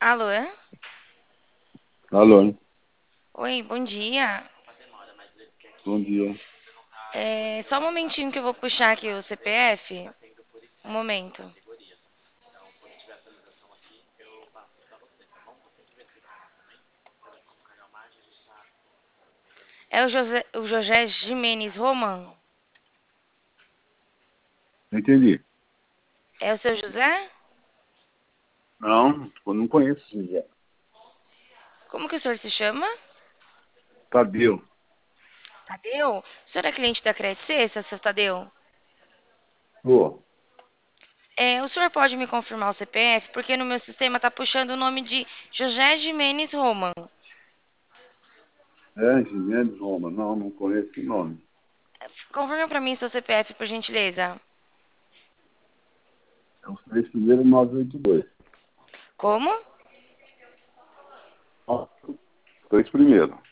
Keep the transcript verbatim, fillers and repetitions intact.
Alô? Alô, Oi, bom dia. bom dia. É, só um momentinho que eu vou puxar aqui o C P F. Um momento. É o José, o José Jimenez Roman? Não entendi. É o seu José? Não, eu não conheço esse José. Como que o senhor se chama? Tadeu. Tadeu? O senhor é cliente da Credit Suisse, seu Tadeu? Pô, É, o senhor pode me confirmar o C P F? Porque no meu sistema tá puxando o nome de José Jimenez Roman. é Jimenez Roma. Não, não conheço esse nome. Confirma pra mim seu C P F, por gentileza. É os três primeiros nove oito dois. Como? Ó, três primeiros.